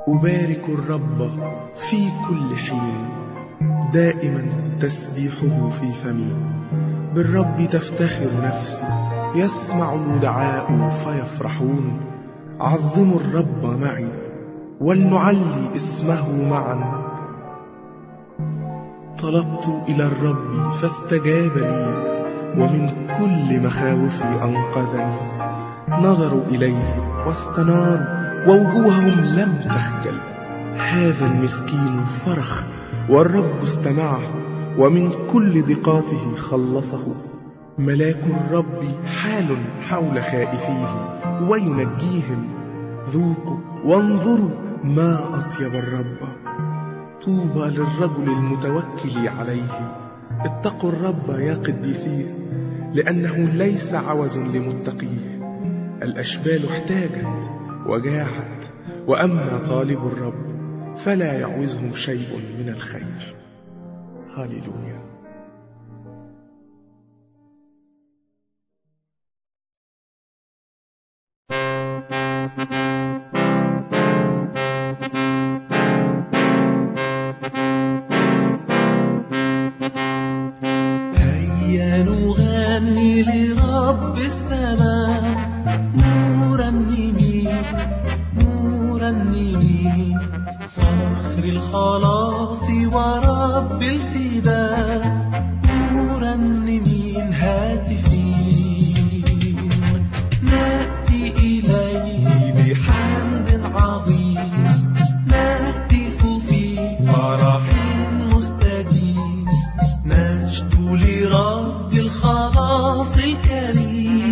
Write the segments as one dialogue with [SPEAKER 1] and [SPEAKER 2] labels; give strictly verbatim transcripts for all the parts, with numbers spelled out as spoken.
[SPEAKER 1] أبارك الرب في كل حين، دائما تسبيحه في فمي. بالرب تفتخر نفسي، يسمع الودعاء فيفرحون. عظموا الرب معي، ولنعلي اسمه معا. طلبت إلى الرب فاستجاب لي، ومن كل مخاوفي أنقذني. نظروا إليه واستناروا، ووجوههم لم تخجل. هذا المسكين صرخ، والرب استمعه، ومن كل ضيقاته خلصه. ملاك الرب حال حول خائفيه، وينجيهم. ذوقوا وانظروا ما أطيب الرب. طوبى للرجل المتوكل عليه. اتقوا الرب يا قديسيه، لأنه ليس عوز لمتقيه. الأشبال احتاجت وجاعت، وأما طالب الرب فلا يعوزه شيء من الخير. هاليلويا.
[SPEAKER 2] هيا نغني لرب السماء، مرنمين مرنمين، صخر الخلاص ورب الفداء، مرنمين هاتفين. نأتي إليه بحمد عظيم، نهتف في فرح مستديم، نشدو لرب الخلاص الكريم،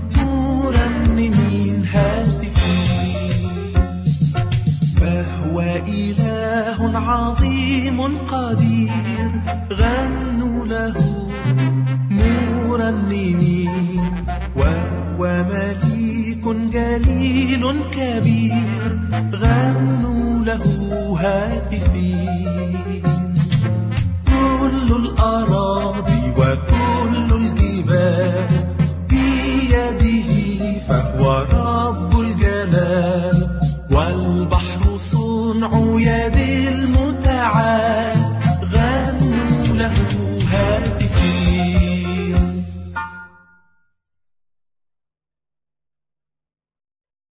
[SPEAKER 2] مرنمين هاتفين. فهو إله عظيم قدير، غنوا له مرنمين. وهو مليك جليل كبير، غنوا له هاتفين. كل الأراضي وكل